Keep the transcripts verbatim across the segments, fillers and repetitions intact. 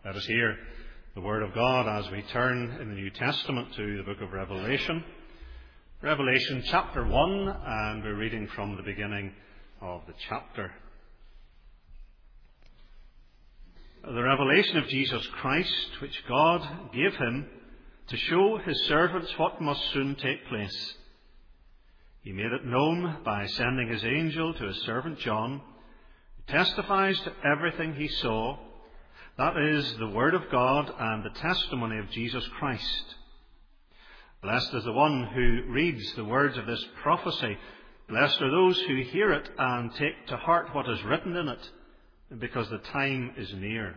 Let us hear the Word of God as we turn in the New Testament to the book of Revelation. Revelation chapter one, and we're reading from the beginning of the chapter. The revelation of Jesus Christ, which God gave him to show his servants what must soon take place. He made it known by sending his angel to his servant John, who testifies to everything he saw. That is the word of God and the testimony of Jesus Christ. Blessed is the one who reads the words of this prophecy. Blessed are those who hear it and take to heart what is written in it, because the time is near.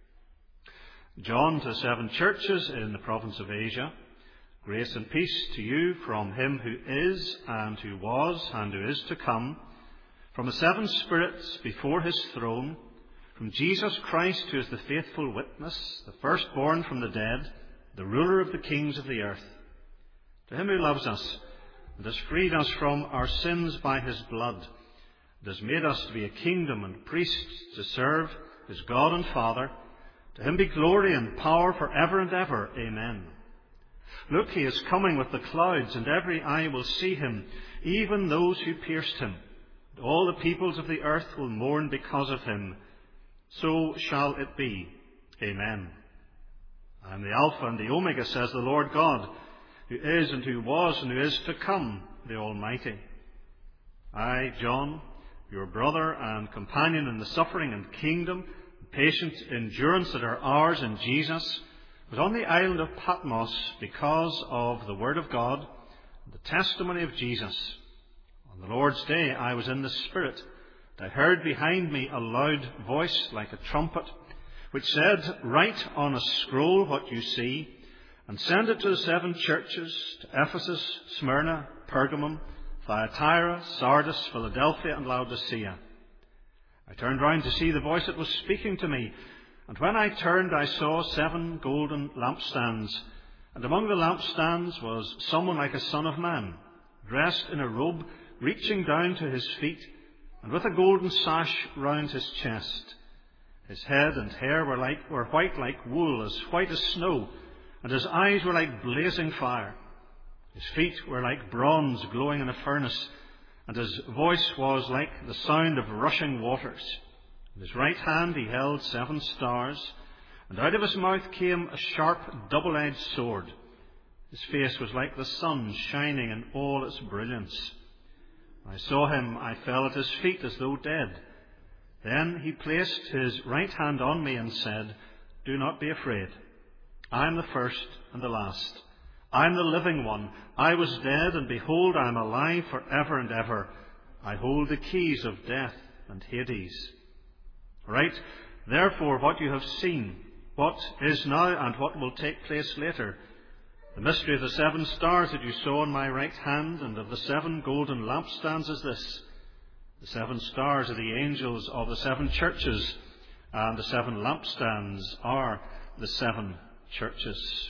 John to the seven churches in the province of Asia. Grace and peace to you from him who is, and who was, and who is to come, from the seven spirits before his throne, from Jesus Christ, who is the faithful witness, the firstborn from the dead, the ruler of the kings of the earth. To him who loves us, and has freed us from our sins by his blood, and has made us to be a kingdom and priests to serve his God and Father, to him be glory and power for ever and ever. Amen. Look, he is coming with the clouds, and every eye will see him, even those who pierced him. And all the peoples of the earth will mourn because of him. So shall it be. Amen. I am the Alpha and the Omega, says the Lord God, who is and who was and who is to come, the Almighty. I, John, your brother and companion in the suffering and kingdom, and patient endurance that are ours in Jesus, was on the island of Patmos because of the word of God and the testimony of Jesus. On the Lord's day I was in the Spirit, and I heard behind me a loud voice like a trumpet, which said, Write on a scroll what you see, and send it to the seven churches, to Ephesus, Smyrna, Pergamum, Thyatira, Sardis, Philadelphia, and Laodicea. I turned round to see the voice that was speaking to me, and when I turned I saw seven golden lampstands, and among the lampstands was someone like a son of man, dressed in a robe reaching down to his feet, and with a golden sash round his chest. His head and hair were like were white like wool, as white as snow, and his eyes were like blazing fire. His feet were like bronze glowing in a furnace, and his voice was like the sound of rushing waters. In his right hand he held seven stars, and out of his mouth came a sharp double-edged sword. His face was like the sun shining in all its brilliance. When I saw him, I fell at his feet as though dead. Then he placed his right hand on me and said, Do not be afraid. I am the first and the last. I am the living one. I was dead, and behold, I am alive for ever and ever. I hold the keys of death and Hades. Write, therefore, what you have seen, what is now and what will take place later. The mystery of the seven stars that you saw in my right hand and of the seven golden lampstands is this. The seven stars are the angels of the seven churches, and the seven lampstands are the seven churches.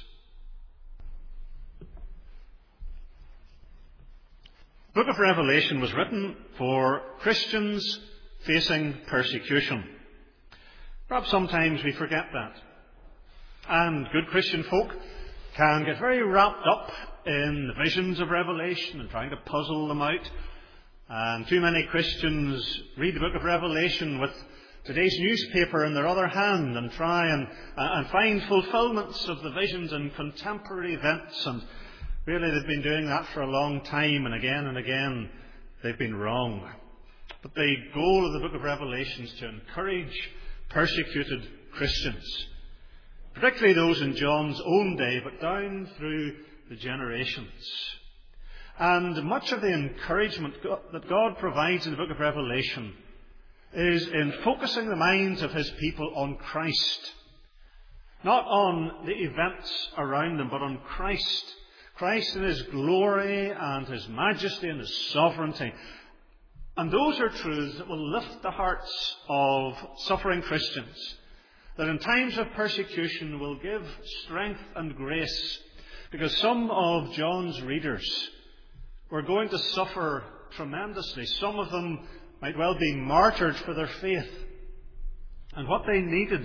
The book of Revelation was written for Christians facing persecution. Perhaps sometimes we forget that. And good Christian folk can get very wrapped up in the visions of Revelation and trying to puzzle them out. And too many Christians read the book of Revelation with today's newspaper in their other hand and try and, uh, and find fulfillments of the visions in contemporary events. And really they've been doing that for a long time, and again and again they've been wrong. But the goal of the book of Revelation is to encourage persecuted Christians, particularly those in John's own day, but down through the generations. And much of the encouragement that God provides in the book of Revelation is in focusing the minds of his people on Christ. Not on the events around them, but on Christ. Christ in his glory and his majesty and his sovereignty. And those are truths that will lift the hearts of suffering Christians, that in times of persecution will give strength and grace, because some of John's readers were going to suffer tremendously. Some of them might well be martyred for their faith. And what they needed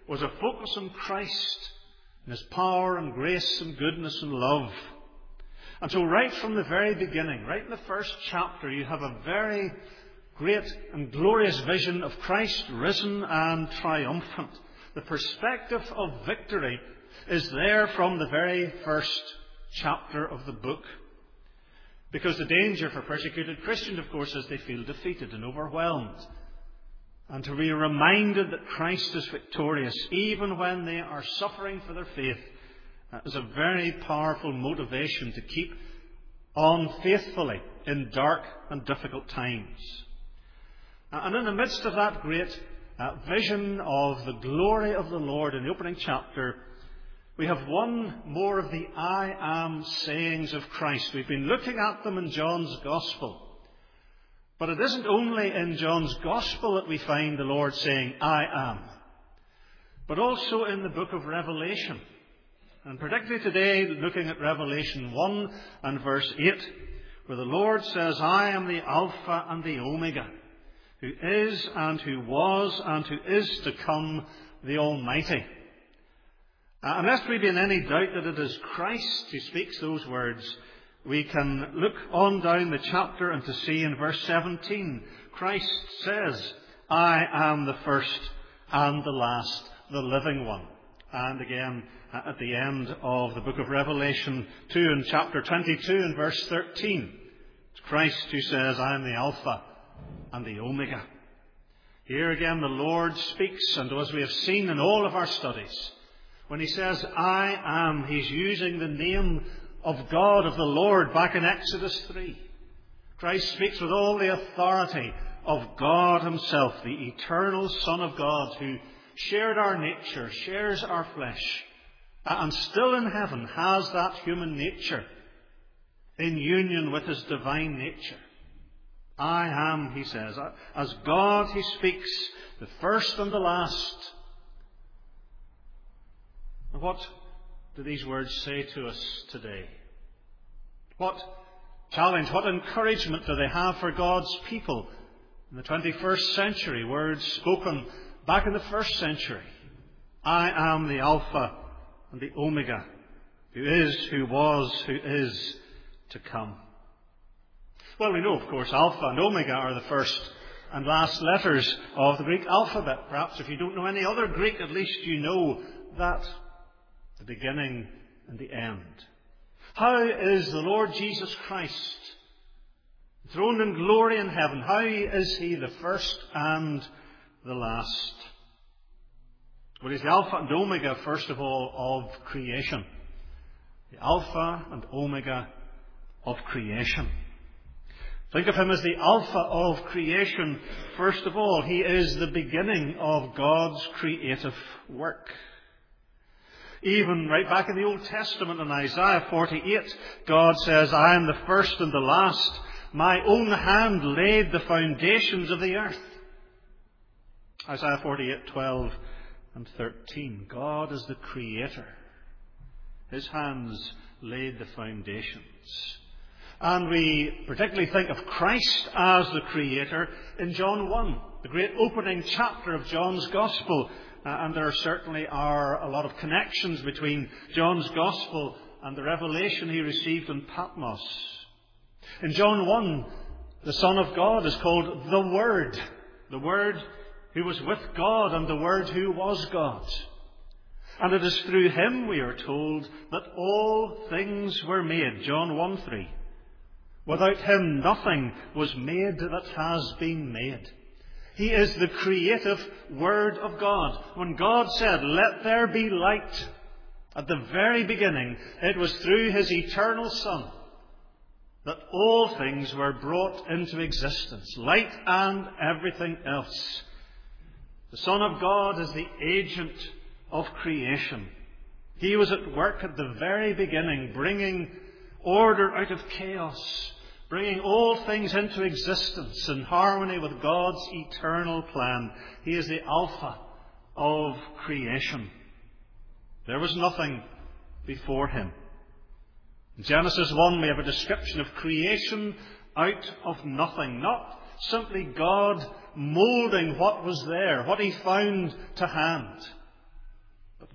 was a focus on Christ and His power and grace and goodness and love. And so right from the very beginning, right in the first chapter, you have a very great and glorious vision of Christ risen and triumphant. The perspective of victory is there from the very first chapter of the book. Because the danger for persecuted Christians, of course, is they feel defeated and overwhelmed. And to be reminded that Christ is victorious, even when they are suffering for their faith, is a very powerful motivation to keep on faithfully in dark and difficult times. And in the midst of that great uh, vision of the glory of the Lord in the opening chapter, we have one more of the I am sayings of Christ. We've been looking at them in John's Gospel. But it isn't only in John's Gospel that we find the Lord saying, I am, but also in the book of Revelation. And particularly today, looking at Revelation one and verse eight, where the Lord says, I am the Alpha and the Omega, who is and who was and who is to come, the Almighty. Uh, and lest we be in any doubt that it is Christ who speaks those words, we can look on down the chapter and to see in verse seventeen, Christ says, I am the first and the last, the living one. And again, at the end of the book of Revelation two in chapter twenty-two and verse thirteen, it's Christ who says, I am the Alpha and the Omega. Here again the Lord speaks, and as we have seen in all of our studies, when He says, I am, He's using the name of God, of the Lord, back in Exodus three. Christ speaks with all the authority of God Himself, the eternal Son of God, who shared our nature, shares our flesh, and still in heaven has that human nature in union with His divine nature. I am, He says. As God He speaks, the first and the last. And what do these words say to us today? What challenge, what encouragement do they have for God's people in the twenty-first century? Words spoken back in the first century. I am the Alpha and the Omega, who is, who was, who is to come. Well, we know, of course, Alpha and Omega are the first and last letters of the Greek alphabet. Perhaps if you don't know any other Greek, at least you know that. The beginning and the end. How is the Lord Jesus Christ throned in glory in heaven? How is He the first and the last? Well, He's the Alpha and Omega, first of all, of creation. The Alpha and Omega of creation. Think of Him as the Alpha of creation. First of all, He is the beginning of God's creative work. Even right back in the Old Testament in Isaiah forty-eight, God says, I am the first and the last. My own hand laid the foundations of the earth. Isaiah forty-eight, twelve and thirteen. God is the Creator. His hands laid the foundations. And we particularly think of Christ as the Creator in John one, the great opening chapter of John's Gospel. Uh, and there certainly are a lot of connections between John's Gospel and the revelation he received in Patmos. In John one, the Son of God is called the Word. The Word who was with God and the Word who was God. And it is through Him, we are told, that all things were made. John one three. Without Him nothing was made that has been made. He is the creative Word of God. When God said, let there be light, at the very beginning, it was through His eternal Son that all things were brought into existence. Light and everything else. The Son of God is the agent of creation. He was at work at the very beginning, bringing order out of chaos, bringing all things into existence in harmony with God's eternal plan. He is the Alpha of creation. There was nothing before Him. In Genesis one, we have a description of creation out of nothing. Not simply God moulding what was there, what He found to hand.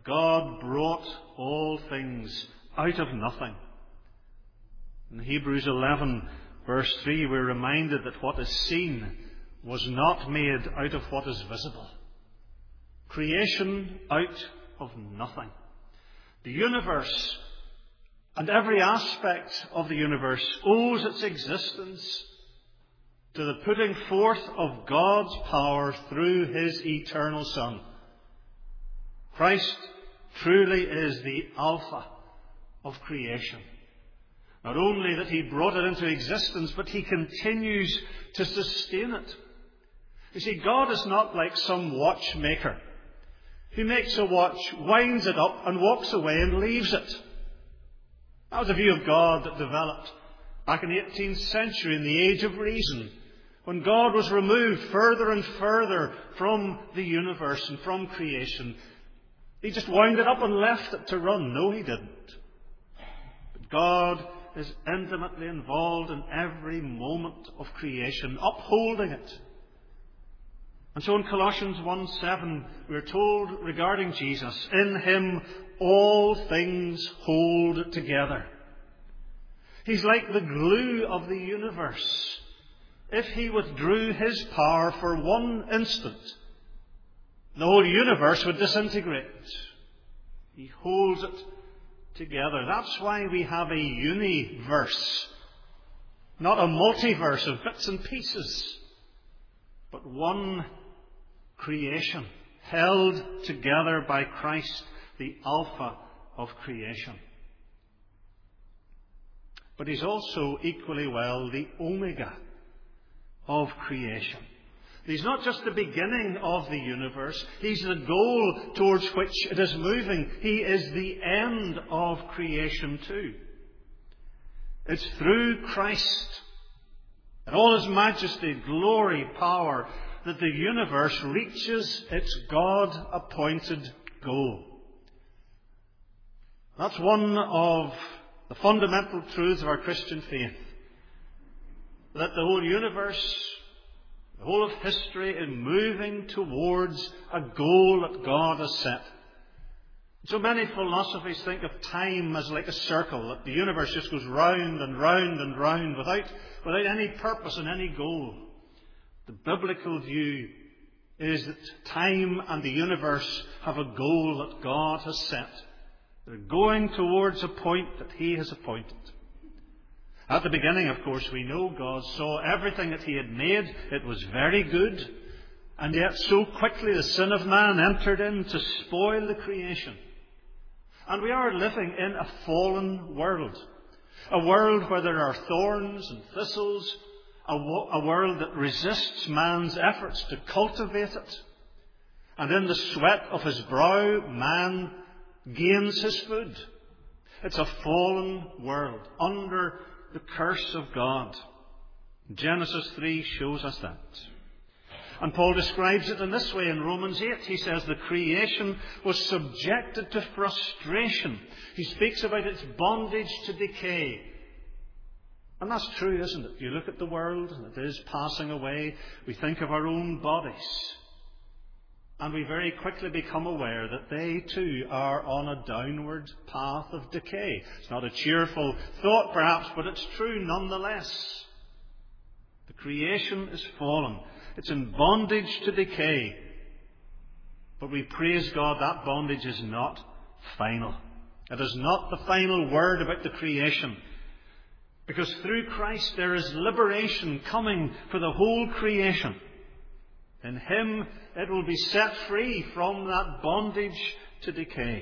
God brought all things out of nothing. In Hebrews eleven, verse three, we're reminded that what is seen was not made out of what is visible. Creation out of nothing. The universe and every aspect of the universe owes its existence to the putting forth of God's power through His eternal Son. Christ truly is the Alpha of creation. Not only that He brought it into existence, but He continues to sustain it. You see, God is not like some watchmaker who makes a watch, winds it up and walks away and leaves it. That was a view of God that developed back in the eighteenth century in the Age of Reason, when God was removed further and further from the universe and from creation. He just wound it up and left it to run. No, He didn't. But God is intimately involved in every moment of creation, upholding it. And so in Colossians one seven, we are told regarding Jesus, in Him all things hold together. He's like the glue of the universe. If He withdrew His power for one instant, the whole universe would disintegrate. He holds it together. That's why we have a universe, not a multiverse of bits and pieces, but one creation held together by Christ, the Alpha of creation. But He's also equally well the Omega of creation. He's not just the beginning of the universe. He's the goal towards which it is moving. He is the end of creation too. It's through Christ, in all His majesty, glory, power, that the universe reaches its God-appointed goal. That's one of the fundamental truths of our Christian faith. That the whole universe, the whole of history is moving towards a goal that God has set. So many philosophies think of time as like a circle, that the universe just goes round and round and round without, without any purpose and any goal. The biblical view is that time and the universe have a goal that God has set. They're going towards a point that He has appointed. At the beginning, of course, we know God saw everything that He had made. It was very good. And yet so quickly the sin of man entered in to spoil the creation. And we are living in a fallen world. A world where there are thorns and thistles. A, wo- a world that resists man's efforts to cultivate it. And in the sweat of his brow, man gains his food. It's a fallen world under the curse of God. Genesis three shows us that. And Paul describes it in this way in Romans eight. He says the creation was subjected to frustration. He speaks about its bondage to decay. And that's true, isn't it? You look at the world, and it is passing away. We think of our own bodies. And we very quickly become aware that they too are on a downward path of decay. It's not a cheerful thought perhaps, but it's true nonetheless. The creation is fallen. It's in bondage to decay. But we praise God, that bondage is not final. It is not the final word about the creation. Because through Christ there is liberation coming for the whole creation. In Him it will be set free from that bondage to decay.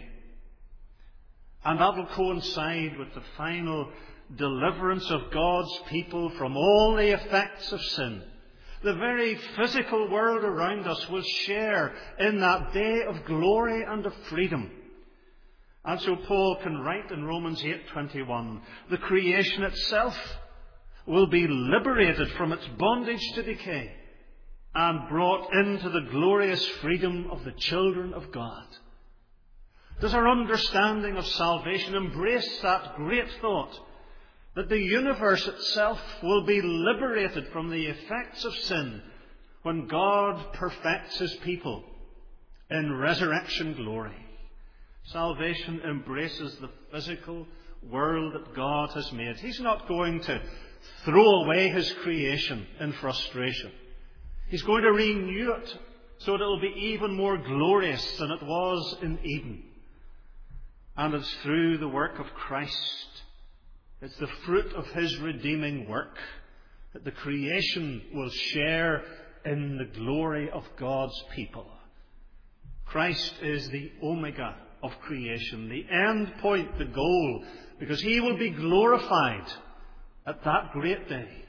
And that will coincide with the final deliverance of God's people from all the effects of sin. The very physical world around us will share in that day of glory and of freedom. And so Paul can write in Romans eight twenty-one, the creation itself will be liberated from its bondage to decay and brought into the glorious freedom of the children of God. Does our understanding of salvation embrace that great thought that the universe itself will be liberated from the effects of sin when God perfects His people in resurrection glory? Salvation embraces the physical world that God has made. He's not going to throw away his creation in frustration. He's going to renew it so that it will be even more glorious than it was in Eden. And it's through the work of Christ, it's the fruit of his redeeming work, that the creation will share in the glory of God's people. Christ is the Omega of creation, the end point, the goal, because he will be glorified at that great day.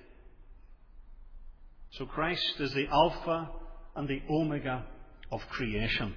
So Christ is the Alpha and the Omega of creation.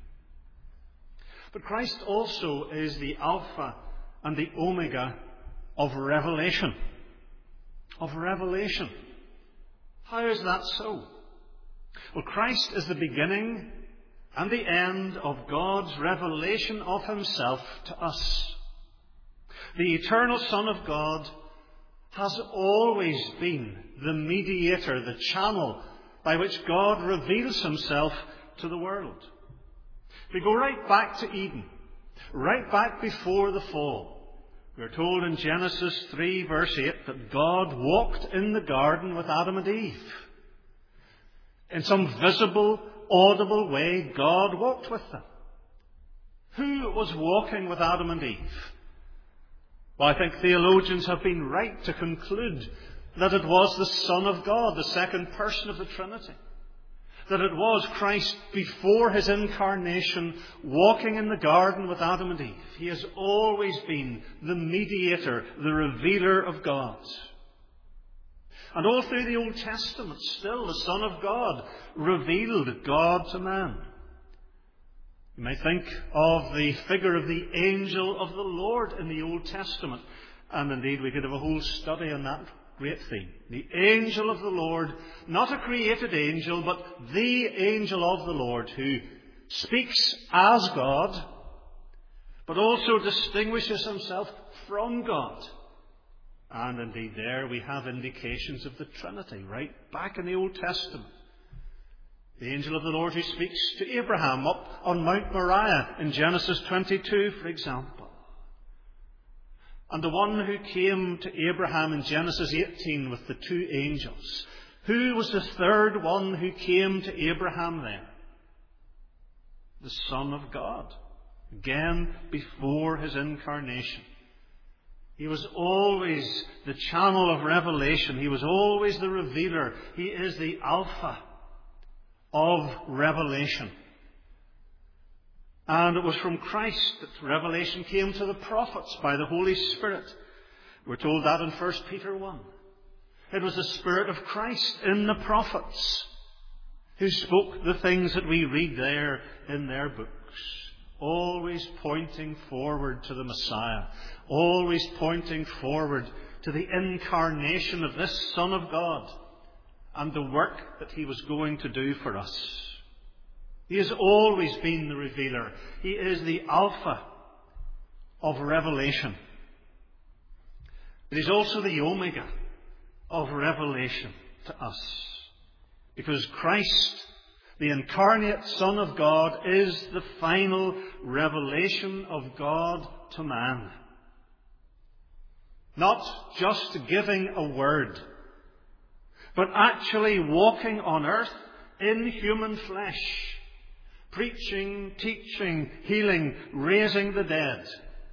But Christ also is the Alpha and the Omega of revelation. Of revelation. How is that so? Well, Christ is the beginning and the end of God's revelation of himself to us. The eternal Son of God has always been the mediator, the channel by which God reveals himself to the world. We go right back to Eden, right back before the fall. We're told in Genesis three verse eight that God walked in the garden with Adam and Eve. In some visible, audible way, God walked with them. Who was walking with Adam and Eve? Well, I think theologians have been right to conclude that it was the Son of God, the second person of the Trinity. That it was Christ before his incarnation walking in the garden with Adam and Eve. He has always been the mediator, the revealer of God. And all through the Old Testament, still the Son of God revealed God to man. You may think of the figure of the angel of the Lord in the Old Testament. And indeed, we could have a whole study on that great theme. The angel of the Lord, not a created angel, but the angel of the Lord who speaks as God, but also distinguishes himself from God. And indeed, there we have indications of the Trinity right back in the Old Testament. The angel of the Lord who speaks to Abraham up on Mount Moriah in Genesis twenty-two, for example. And the one who came to Abraham in Genesis eighteen with the two angels. Who was the third one who came to Abraham then? The Son of God. Again, before his incarnation. He was always the channel of revelation. He was always the revealer. He is the Alpha of revelation. And it was from Christ that revelation came to the prophets by the Holy Spirit. We're told that in First Peter one. It was the Spirit of Christ in the prophets who spoke the things that we read there in their books. Always pointing forward to the Messiah. Always pointing forward to the incarnation of this Son of God and the work that he was going to do for us. He has always been the revealer. He is the Alpha of revelation. But he's also the Omega of revelation to us. Because Christ, the incarnate Son of God, is the final revelation of God to man. Not just giving a word, but actually walking on earth in human flesh, preaching, teaching, healing, raising the dead.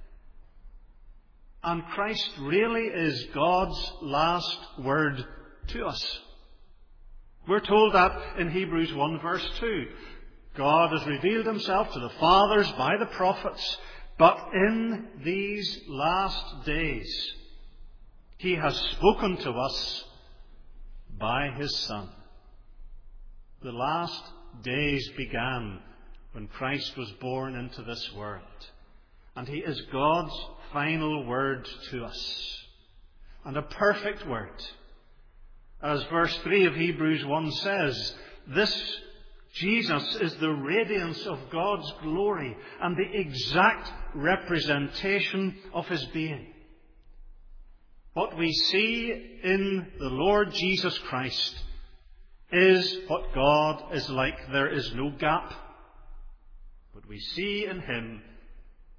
And Christ really is God's last word to us. We're told that in Hebrews one verse two. God has revealed himself to the fathers by the prophets, but in these last days he has spoken to us by his Son. The last days began when Christ was born into this world. And he is God's final word to us. And a perfect word. As verse three of Hebrews one says, this Jesus is the radiance of God's glory and the exact representation of his being. What we see in the Lord Jesus Christ is what God is like. There is no gap. What we see in him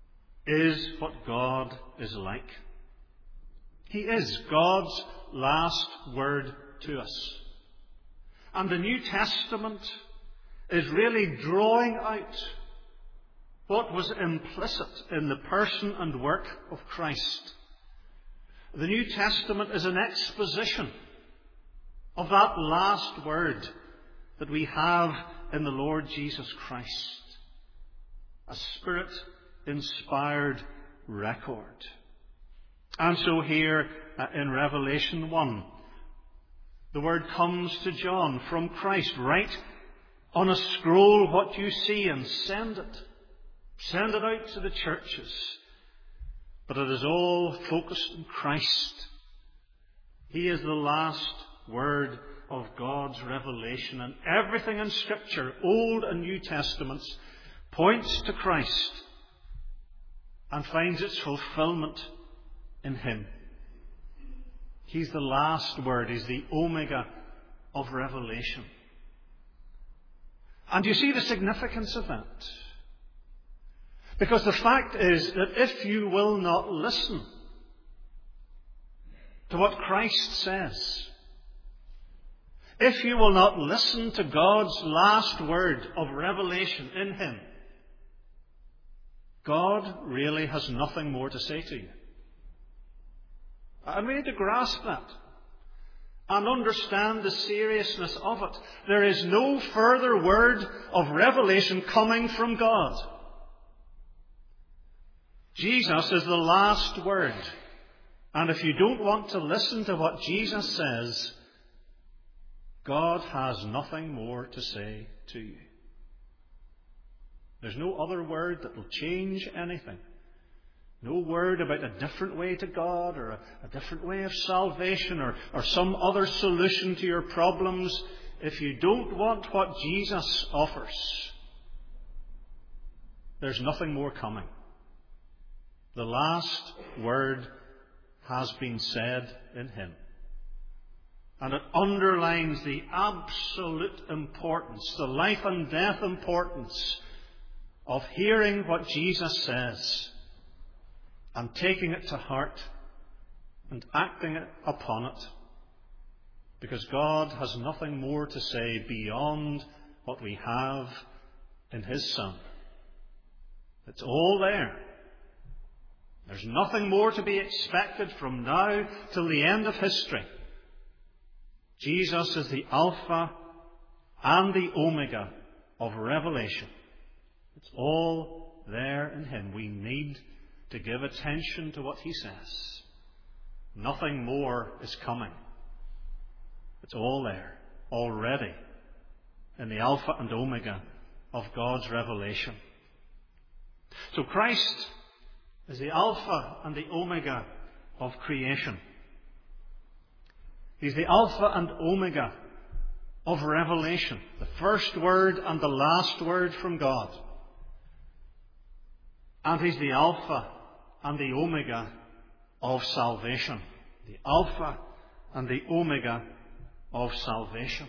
is what God is like. He is God's last word to us. And the New Testament is really drawing out what was implicit in the person and work of Christ. The New Testament is an exposition of that last word that we have in the Lord Jesus Christ. A Spirit-inspired record. And so here uh, in Revelation one, the word comes to John from Christ. Write on a scroll what you see and send it. Send it out to the churches. But it is all focused on Christ. He is the last word of God's revelation. And everything in Scripture, Old and New Testaments, points to Christ and finds its fulfillment in Him. He's the last word. He's the Omega of revelation. And you see the significance of that. Because the fact is that if you will not listen to what Christ says, if you will not listen to God's last word of revelation in Him, God really has nothing more to say to you. And we need to grasp that and understand the seriousness of it. There is no further word of revelation coming from God. Jesus is the last word. And if you don't want to listen to what Jesus says, God has nothing more to say to you. There's no other word that will change anything. No word about a different way to God or a, a different way of salvation or, or some other solution to your problems. If you don't want what Jesus offers, there's nothing more coming. The last word has been said in Him. And it underlines the absolute importance, the life and death importance of hearing what Jesus says and taking it to heart and acting upon it. Because God has nothing more to say beyond what we have in His Son. It's all there. There's nothing more to be expected from now till the end of history. Jesus is the Alpha and the Omega of revelation. It's all there in Him. We need to give attention to what He says. Nothing more is coming. It's all there already in the Alpha and Omega of God's revelation. So Christ is the Alpha and the Omega of creation. He's the Alpha and Omega of revelation. The first word and the last word from God. And He's the Alpha and the Omega of salvation. The Alpha and the Omega of salvation.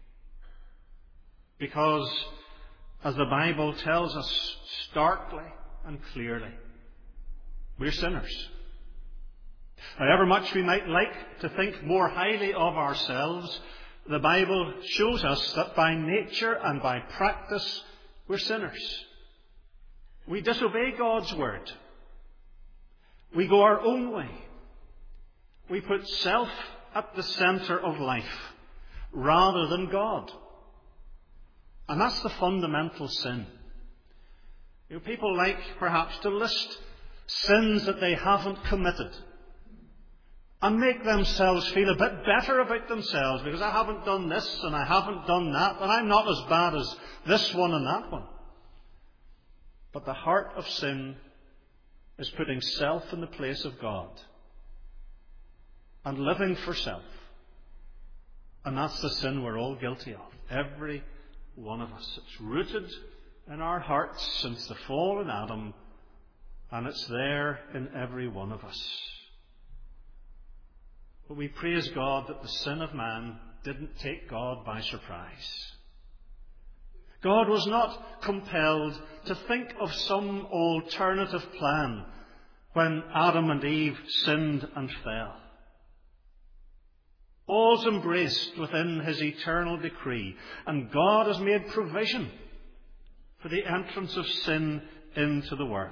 Because, as the Bible tells us starkly and clearly, we're sinners. However much we might like to think more highly of ourselves, the Bible shows us that by nature and by practice, we're sinners. We disobey God's word. We go our own way. We put self at the centre of life rather than God. And that's the fundamental sin. You know, people like perhaps to list sins that they haven't committed and make themselves feel a bit better about themselves because I haven't done this and I haven't done that and I'm not as bad as this one and that one. But the heart of sin is putting self in the place of God and living for self. And that's the sin we're all guilty of. Every one of us. It's rooted in our hearts since the fall in Adam, and it's there in every one of us. But we praise God that the sin of man didn't take God by surprise. God was not compelled to think of some alternative plan when Adam and Eve sinned and fell. All's embraced within his eternal decree, and God has made provision for the entrance of sin into the world.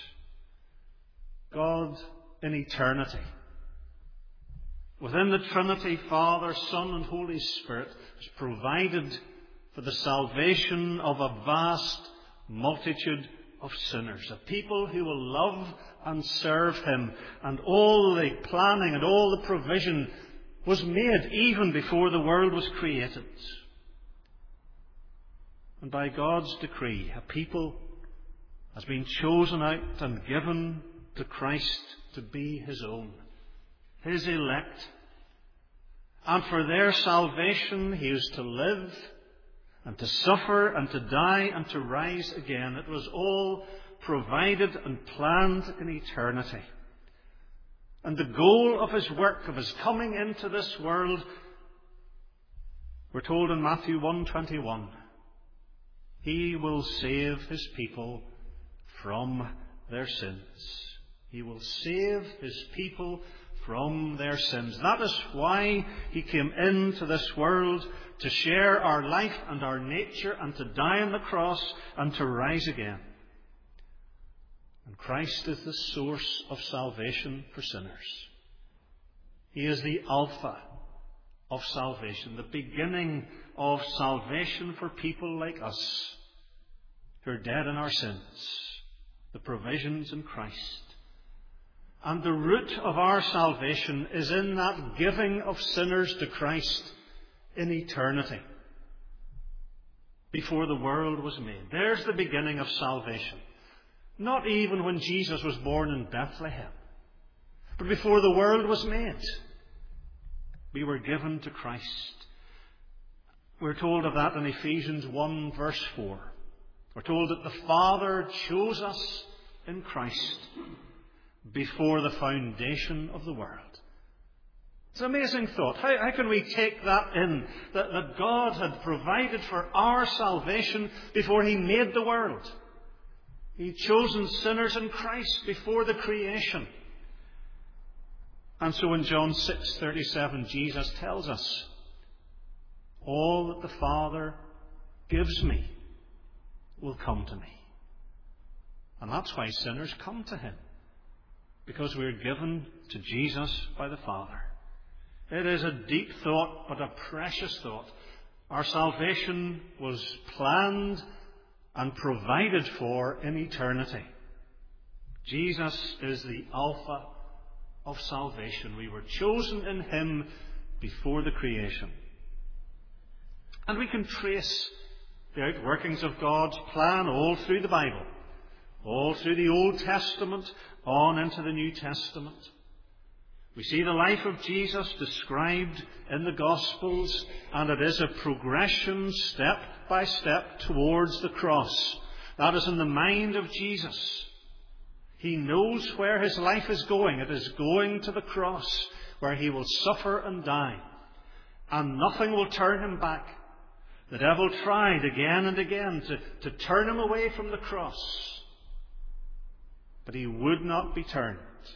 God in eternity, within the Trinity, Father, Son, and Holy Spirit, has provided for the salvation of a vast multitude of sinners, a people who will love and serve him. And all the planning and all the provision was made even before the world was created. And by God's decree, a people has been chosen out and given to Christ to be his own, his elect. And for their salvation he is to live and to suffer and to die and to rise again. It was all provided and planned in eternity. And the goal of his work, of his coming into this world, we're told in Matthew one twenty-one, he will save his people from their sins. He will save his people from their sins. That is why he came into this world, to share our life and our nature, and to die on the cross and to rise again. And Christ is the source of salvation for sinners. He is the Alpha of salvation, the beginning of salvation for people like us who are dead in our sins, the provisions in Christ. And the root of our salvation is in that giving of sinners to Christ in eternity, before the world was made. There's the beginning of salvation. Not even when Jesus was born in Bethlehem, but before the world was made, we were given to Christ. We're told of that in Ephesians one verse four. We're told that the Father chose us in Christ before the foundation of the world. It's an amazing thought. How, how can we take that in? That, that God had provided for our salvation before he made the world. He'd chosen sinners in Christ before the creation. And so in John six thirty-seven, Jesus tells us, all that the Father gives me will come to me. And that's why sinners come to him, because we're given to Jesus by the Father. It is a deep thought, but a precious thought. Our salvation was planned and provided for in eternity. Jesus is the Alpha of salvation. We were chosen in him before the creation. And we can trace the outworkings of God's plan all through the Bible, all through the Old Testament, on into the New Testament. We see the life of Jesus described in the Gospels, and it is a progression step by step towards the cross. That is in the mind of Jesus. He knows where his life is going. It is going to the cross, where he will suffer and die, and nothing will turn him back. The devil tried again and again to, to turn him away from the cross, but he would not be turned.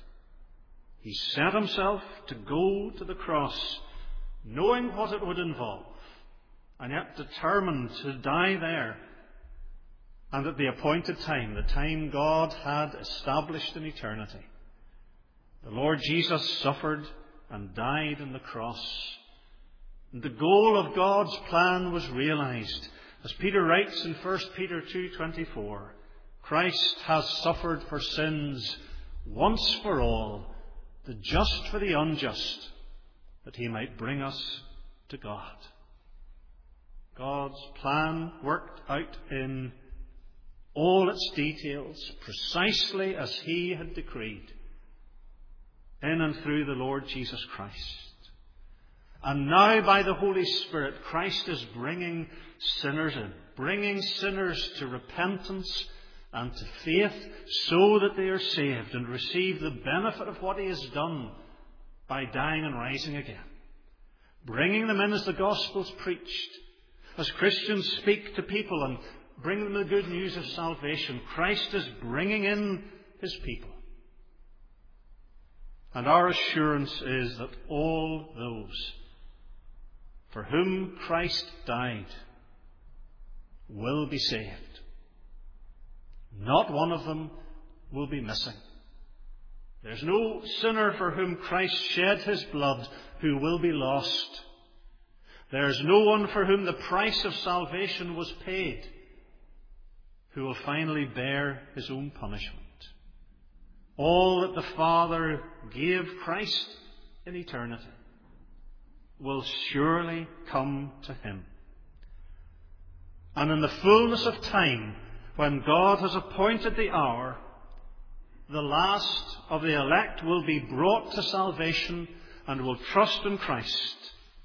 He set himself to go to the cross, knowing what it would involve, and yet determined to die there, and at the appointed time, the time God had established in eternity. The Lord Jesus suffered and died on the cross. And the goal of God's plan was realized. As Peter writes in First Peter two twenty-four, Christ has suffered for sins once for all, the just for the unjust, that he might bring us to God. God's plan worked out in all its details, precisely as he had decreed, in and through the Lord Jesus Christ. And now, by the Holy Spirit, Christ is bringing sinners in, bringing sinners to repentance and to faith, so that they are saved and receive the benefit of what he has done by dying and rising again. Bringing them in as the gospel's preached, As Christians speak to people and bring them the good news of salvation, Christ is bringing in his people. And our assurance is that all those for whom Christ died will be saved. Not one of them will be missing. There's no sinner for whom Christ shed his blood who will be lost. There's no one for whom the price of salvation was paid who will finally bear his own punishment. All that the Father gave Christ in eternity will surely come to him. And in the fullness of time, when God has appointed the hour, the last of the elect will be brought to salvation and will trust in Christ.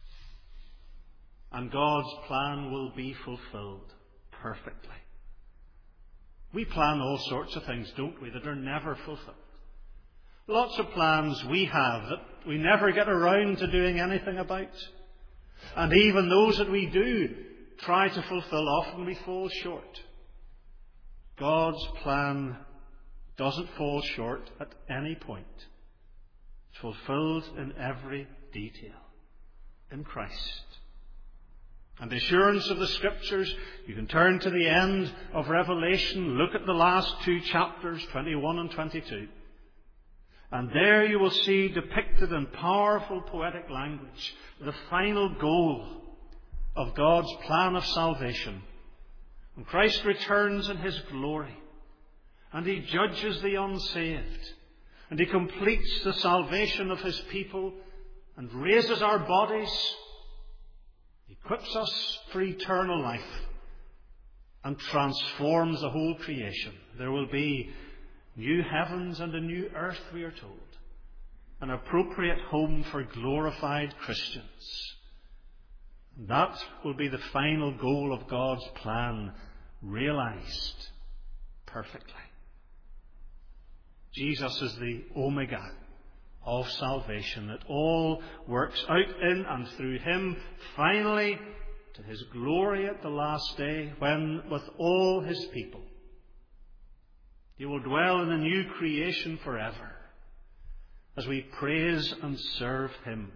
And God's plan will be fulfilled perfectly. We plan all sorts of things, don't we, that are never fulfilled. Lots of plans we have that we never get around to doing anything about. And even those that we do try to fulfill, often we fall short. God's plan doesn't fall short at any point. It's fulfilled in every detail in Christ. And the assurance of the Scriptures, you can turn to the end of Revelation, look at the last two chapters, twenty-one and twenty-two. And there you will see depicted in powerful poetic language the final goal of God's plan of salvation. When Christ returns in his glory, and he judges the unsaved, and he completes the salvation of his people, and raises our bodies, equips us for eternal life, and transforms the whole creation. There will be new heavens and a new earth, we are told, an appropriate home for glorified Christians. That will be the final goal of God's plan, realized perfectly. Jesus is the Omega of salvation. It all works out in and through him, finally to his glory at the last day, when with all his people he will dwell in a new creation forever as we praise and serve him.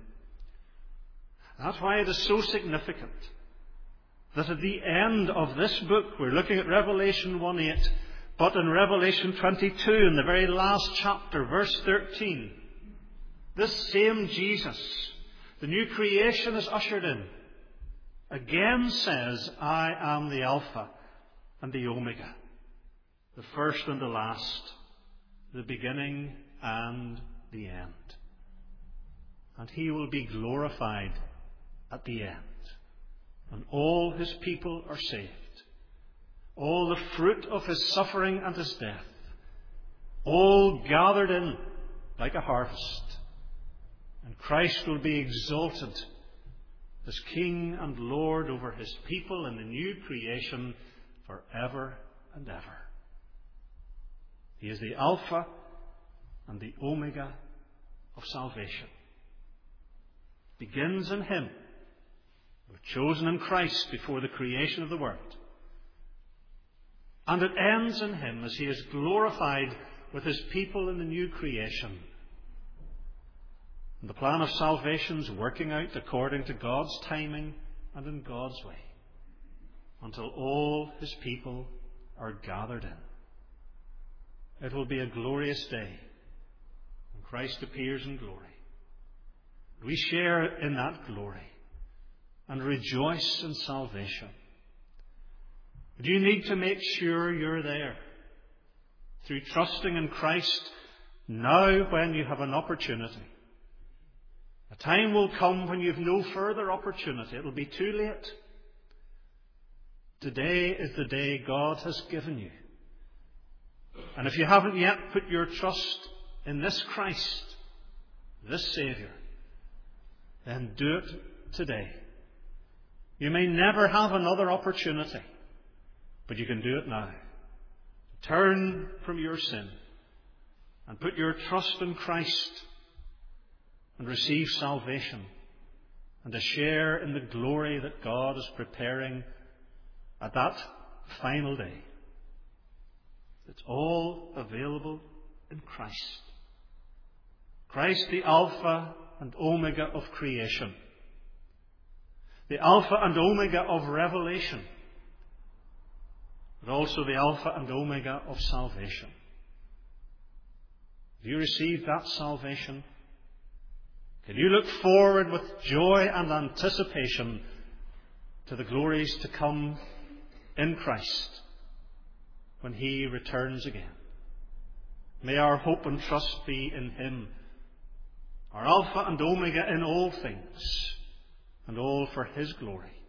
That's why it is so significant that at the end of this book, we're looking at Revelation one eight, but in Revelation twenty-two, in the very last chapter, verse thirteen, this same Jesus, the new creation is ushered in, again says, I am the Alpha and the Omega, the first and the last, the beginning and the end. And he will be glorified at the end, when all his people are saved. All the fruit of his suffering and his death, all gathered in like a harvest. And Christ will be exalted as King and Lord over his people in the new creation forever and ever. He is the Alpha and the Omega of salvation. It begins in him. We're chosen in Christ before the creation of the world. And it ends in him as he is glorified with his people in the new creation. And the plan of salvation is working out according to God's timing and in God's way, until all his people are gathered in. It will be a glorious day when Christ appears in glory. We share in that glory and rejoice in salvation. But you need to make sure you're there through trusting in Christ now when you have an opportunity. A time will come when you have no further opportunity. It will be too late. Today is the day God has given you. And if you haven't yet put your trust in this Christ, this Saviour, then do it today. You may never have another opportunity, but you can do it now. Turn from your sin and put your trust in Christ and receive salvation and a share in the glory that God is preparing at that final day. It's all available in Christ. Christ, the Alpha and Omega of creation, the Alpha and Omega of revelation, but also the Alpha and Omega of salvation. Have you received that salvation? Can you look forward with joy and anticipation to the glories to come in Christ when He returns again? May our hope and trust be in Him, our Alpha and Omega in all things, and all for His glory.